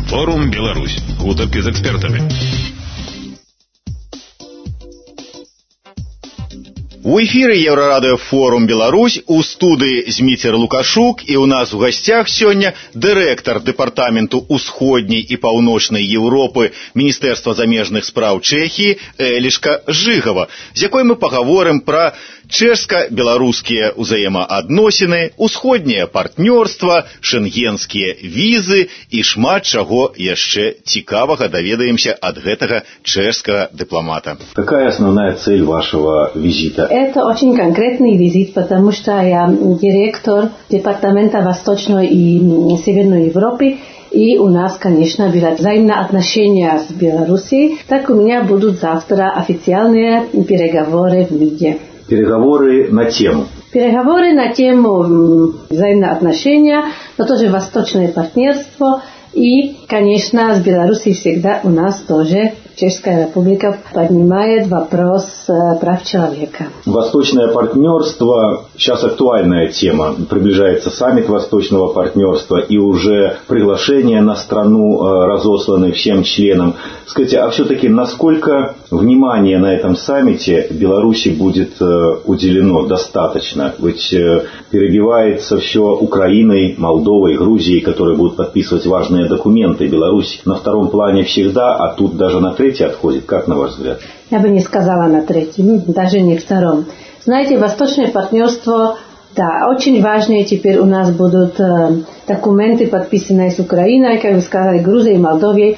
Форум Беларусь. Гутарки з экспертами. У эфіры Еўрарадыё Форум Беларусь, у студыі Зміцер Лукашук, і ў нас у гасцях сёння дырэктар дэпартаменту ўсходняй і паўночнай Еўропы Міністэрства замежных спраў Чэхіі Элішка Жыгава, з якой мы пагаворым пра чэшска-беларускія ўзаемаадносіны, усходняе партнёрства, шэнгенскія візы і шмат чаго яшчэ цікавага даведаемся ад гэтага чэшскага дыпламата. Какая основная цель вашего визита? Это очень конкретный визит, потому что я директор Департамента Восточной и Северной Европы. И у нас, конечно, были взаимные отношения с Белоруссией. Так у меня будут завтра официальные переговоры в МИДе. Переговоры на тему? Переговоры на тему взаимные отношения, но тоже восточное партнерство. И, конечно, с Белоруссией всегда у нас тоже Чешская Республика поднимает вопрос прав человека. Восточное партнерство сейчас актуальная тема. Приближается саммит Восточного партнерства и уже приглашение на страну разосланы всем членам. Скажите, а все-таки насколько внимания на этом саммите Беларуси будет уделено достаточно? Ведь перебивается все Украиной, Молдовой, Грузией, которые будут подписывать важные документы. Беларусь на втором плане всегда, а тут даже на третий отходит. Как на ваш взгляд? Я бы не сказала на третьем, даже не втором. Знаете, восточное партнерство, да, очень важные теперь у нас будут документы, подписанные с Украиной, как вы сказали, Грузией и Молдовой,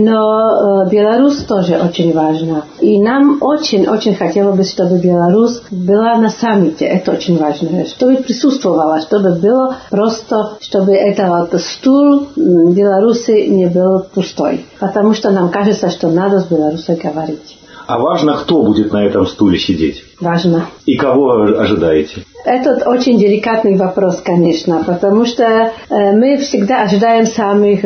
но Беларусь тоже очень важна. И нам очень хотелось бы, чтобы Беларусь была на саммите, это очень важно, чтобы присутствовала, чтобы было просто, чтобы этот стул Беларуси не был пустой, потому что нам кажется, что надо с Беларусью говорить. А важно, кто будет на этом стуле сидеть? Важно. И кого ожидаете? Это очень деликатный вопрос, конечно, потому что мы всегда ожидаем самых,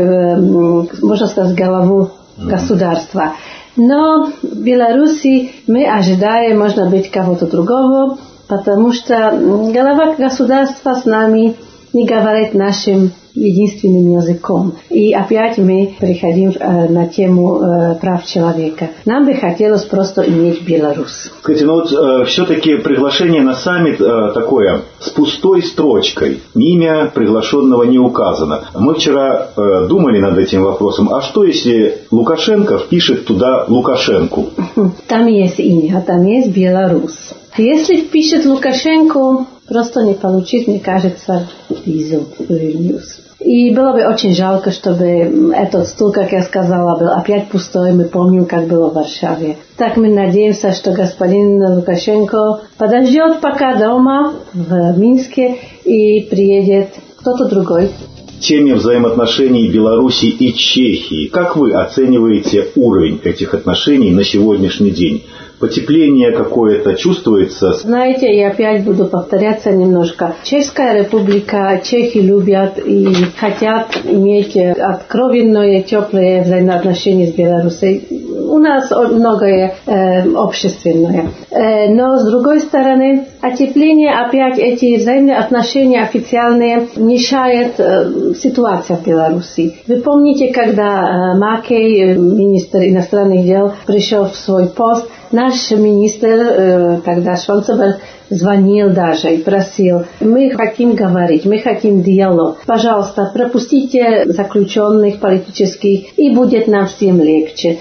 можно сказать, главу государства. Но в Беларуси мы ожидаем, может быть, кого-то другого, потому что глава государства с нами не говорит нашим единственным языком. И опять мы приходим на тему прав человека. Нам бы хотелось просто иметь Беларусь. Скажите, все-таки приглашение на саммит такое, с пустой строчкой. Имя приглашенного не указано. Мы вчера думали над этим вопросом. А что, если Лукашенко впишет туда Лукашенку? Там есть имя, там есть Беларусь. Если впишет Лукашенко, просто не получит, мне кажется, визу в Вильнюс. И было бы очень жалко, чтобы этот стул, как я сказала, был опять пустой. Мы помним, как было в Варшаве. Так мы надеемся, что господин Лукашенко подождет пока дома в Минске и приедет кто-то другой. Теме взаимоотношений Беларуси и Чехии. Как вы оцениваете уровень этих отношений на сегодняшний день? Потепление какое-то чувствуется? Знаете, я опять буду повторяться немножко. Чешская Республика, чехи любят и хотят иметь откровенное, теплое взаимоотношение с Беларусью. У нас многое общественное. Но с другой стороны, отепление, опять эти взаимные отношения официальные мешает ситуация в Беларуси. Вы помните, когда Макей, министр иностранных дел, пришел в свой пост, наш министр, тогда Шванцебер, звонил даже и просил: мы хотим говорить, мы хотим диалог. Пожалуйста, пропустите заключенных политических, и будет нам всем легче.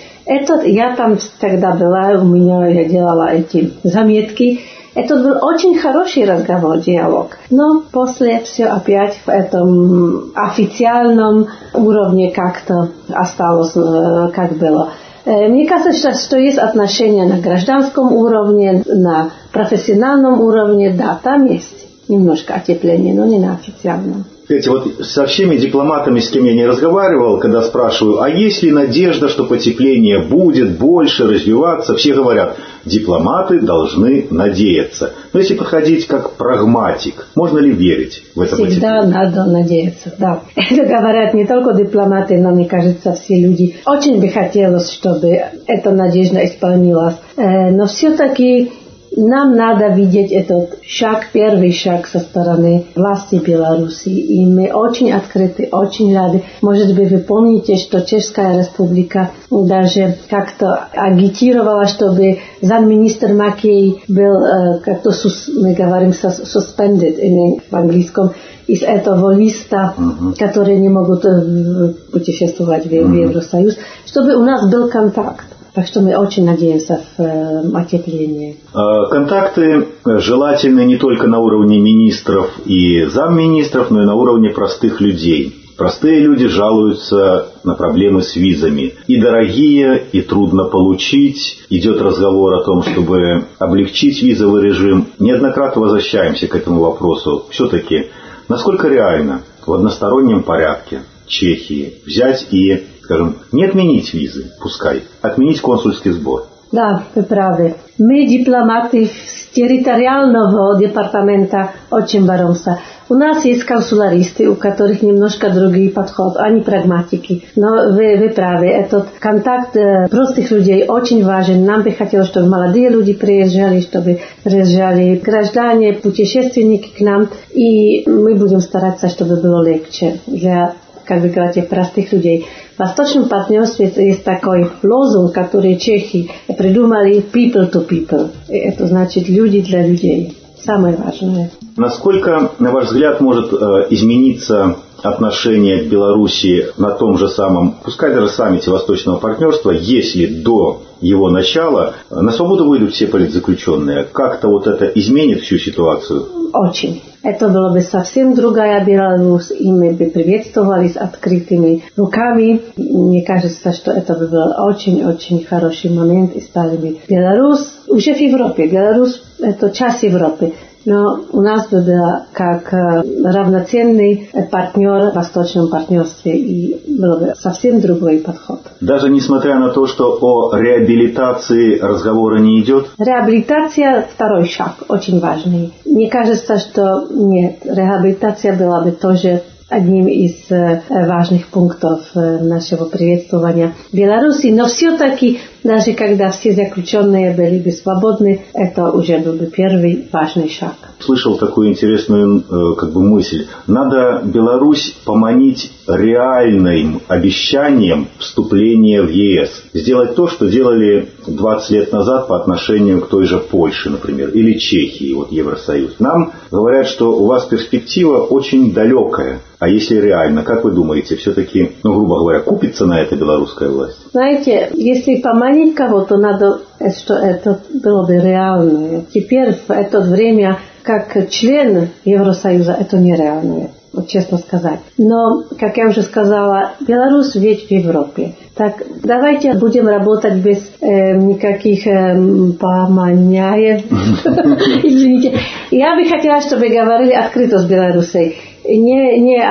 Я там тогда была, я делала эти заметки. Это был очень хороший разговор, диалог. Но после все опять в этом официальном уровне как-то осталось, как было. Мне кажется, что есть отношения на гражданском уровне, на профессиональном уровне. Да, там есть немножко отепления, но не на официальном. Знаете, со всеми дипломатами, с кем я не разговаривал, когда спрашиваю, а есть ли надежда, что потепление будет больше развиваться, все говорят, дипломаты должны надеяться. Но если подходить как прагматик, можно ли верить в это потепление? Всегда надо надеяться, да. Это говорят не только дипломаты, но, мне кажется, все люди. Очень бы хотелось, чтобы эта надежда исполнилась. Но все-таки нам надо видеть этот шаг, первый шаг со стороны власти Беларуси. И мы очень открыты, очень рады. Может быть, вы помните, что Чешская Республика даже как-то агитировала, чтобы замминистр Макей был, как-то мы говорим, suspended в английском, из этого листа, которые не могут путешествовать в Евросоюз, чтобы у нас был контакт. Так что мы очень надеемся в отепление. Контакты желательны не только на уровне министров и замминистров, но и на уровне простых людей. Простые люди жалуются на проблемы с визами. И дорогие, и трудно получить. Идет разговор о том, чтобы облегчить визовый режим. Неоднократно возвращаемся к этому вопросу. Все-таки, насколько реально в одностороннем порядке Чехии взять и, скажем, не отменить визы, пускай, отменить консульский сбор? Да, вы правы. Мы, дипломаты с территориального департамента, очень боремся. У нас есть консуларисты, у которых немножко другой подход, они прагматики. Но вы правы, этот контакт простых людей очень важен. Нам бы хотелось, чтобы молодые люди приезжали, чтобы приезжали граждане, путешественники к нам. И мы будем стараться, чтобы было легче для, как вы говорите, простых людей. В Восточном партнерстве есть такой лозунг, который чехи придумали people to people. Это значит люди для людей. Самое важное. Насколько, на ваш взгляд, может измениться отношение к Беларуси на том же самом, пускай даже саммите Восточного партнерства, если до его начала на свободу выйдут все политзаключенные? Как-то вот это изменит всю ситуацию? Очень. Это была бы совсем другая Беларусь, и мы бы приветствовали с открытыми руками. Мне кажется, что это бы был очень-очень хороший момент, и стали бы Беларусь уже в Европе. Беларусь – это часть Европы. Но у нас бы был как равноценный партнер в Восточном партнерстве, и был бы совсем другой подход. Даже несмотря на то, что о реабилитации разговора не идет? Реабилитация – второй шаг, очень важный. Мне кажется, что нет, реабилитация была бы тоже одним из важных пунктов нашего приветствования Беларуси. Но все-таки, даже когда все заключенные были бы свободны, это уже был бы первый важный шаг. Слышал такую интересную мысль. Надо Беларусь поманить реальным обещанием вступления в ЕС. Сделать то, что делали 20 лет назад по отношению к той же Польше, например, или Чехии, вот Евросоюз. Нам говорят, что у вас перспектива очень далекая. А если реально, как вы думаете, все-таки, грубо говоря, купится на это белорусская власть? Знаете, если поманить кого-то, надо, что это было бы реально. Теперь в это время, как член Евросоюза, это нереально, вот честно сказать. Но, как я уже сказала, Беларусь ведь в Европе. Так давайте будем работать без никаких поманяев. Извините. Я бы хотела, чтобы говорили открыто с Беларусью. Не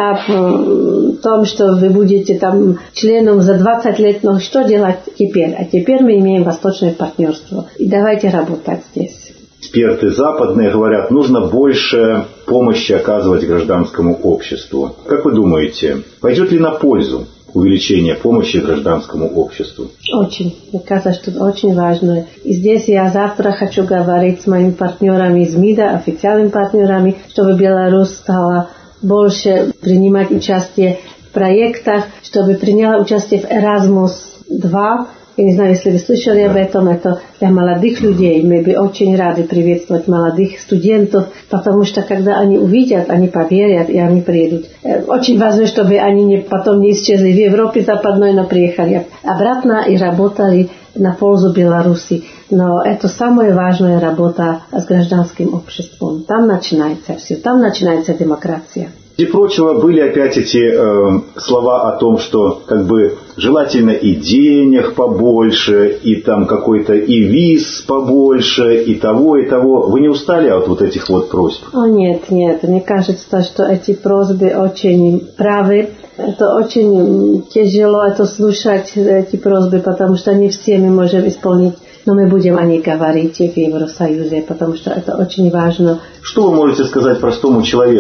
о том, что вы будете там членом за 20 лет, но что делать теперь? А теперь мы имеем Восточное партнерство. И давайте работать здесь. Эксперты западные говорят, нужно больше помощи оказывать гражданскому обществу. Как вы думаете, пойдет ли на пользу увеличение помощи гражданскому обществу? Очень. Мне кажется, что это очень важно. И здесь я завтра хочу говорить с моими партнерами из МИДа, официальными партнерами, чтобы Беларусь стала больше принимать участие в проектах, чтобы приняла участие в Erasmus 2. Я не знаю, если вы слышали об этом, это для молодых людей. Мы бы очень рады приветствовать молодых студентов, потому что когда они увидят, они поверят, и они приедут. Очень важно, чтобы они потом не исчезли в Европе западной, но приехали обратно и работали на пользу Беларуси. Но это самая важная работа с гражданским обществом. Там начинается все, там начинается демократия. Среди прочего были опять эти слова о том, что желательно и денег побольше, и там какой-то и виз побольше, и того, и того. Вы не устали от вот этих вот просьб? Нет. Мне кажется, что эти просьбы очень правы. Это очень тяжело это слушать, эти просьбы, потому что не все мы можем исполнить. Но мы будем о них говорить в Евросоюзе, потому что это очень важно. Что вы можете сказать простому человеку?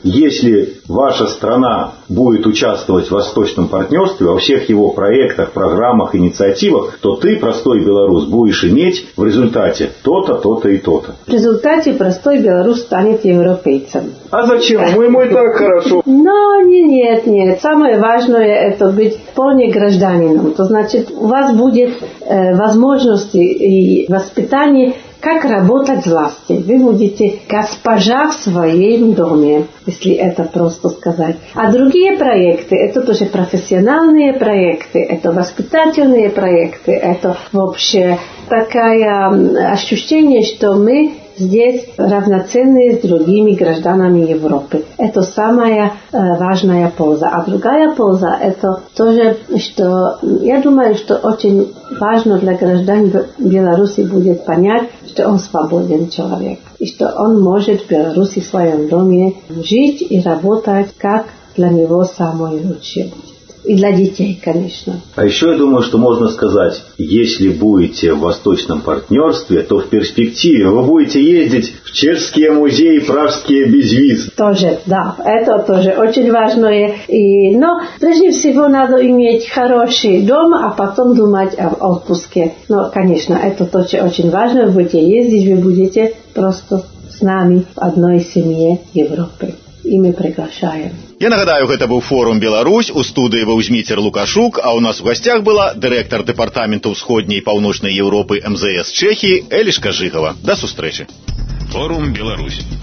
если ваша страна будет участвовать в Восточном партнерстве, во всех его проектах, программах, инициативах, то ты, простой белорус, будешь иметь в результате то-то, то-то и то-то. В результате простой белорус станет европейцем. А зачем? Ему и так хорошо. Но нет. Самое важное это быть полным гражданином. То значит, у вас будет возможности и воспитание, как работать с властью. Вы будете госпожа в своем доме, если это просто сказать. А другие проекты, это тоже профессиональные проекты, это воспитательные проекты, это вообще такое ощущение, что мы здесь равноценны с другими гражданами Европы. Это самая важная польза. А другая польза, это тоже, что я думаю, что очень важно для граждан Беларуси будет понять, что он свободен человек. И что он может в Беларуси в своем доме жить и работать, как для него самое лучшее будет. И для детей, конечно. А еще я думаю, что можно сказать, если будете в Восточном партнерстве, то в перспективе вы будете ездить в чешские музеи, пражские без виз. Тоже, да, это тоже очень важное. Но прежде всего надо иметь хороший дом, а потом думать об отпуске. Но, конечно, это тоже очень важно. Вы будете ездить, вы будете просто с нами в одной семье Европы. І ми приглашаємо. Я нагадаю, гэта быў форум «Беларусь», у студыі быў Зміцер Лукашук, а ў нас у гасцях была дырэктар дэпартаменту ўсходняй і паўночнай Еўропы МЗС Чэхіі Элішка Жыгава. Да сустрэчы. Форум «Беларусь».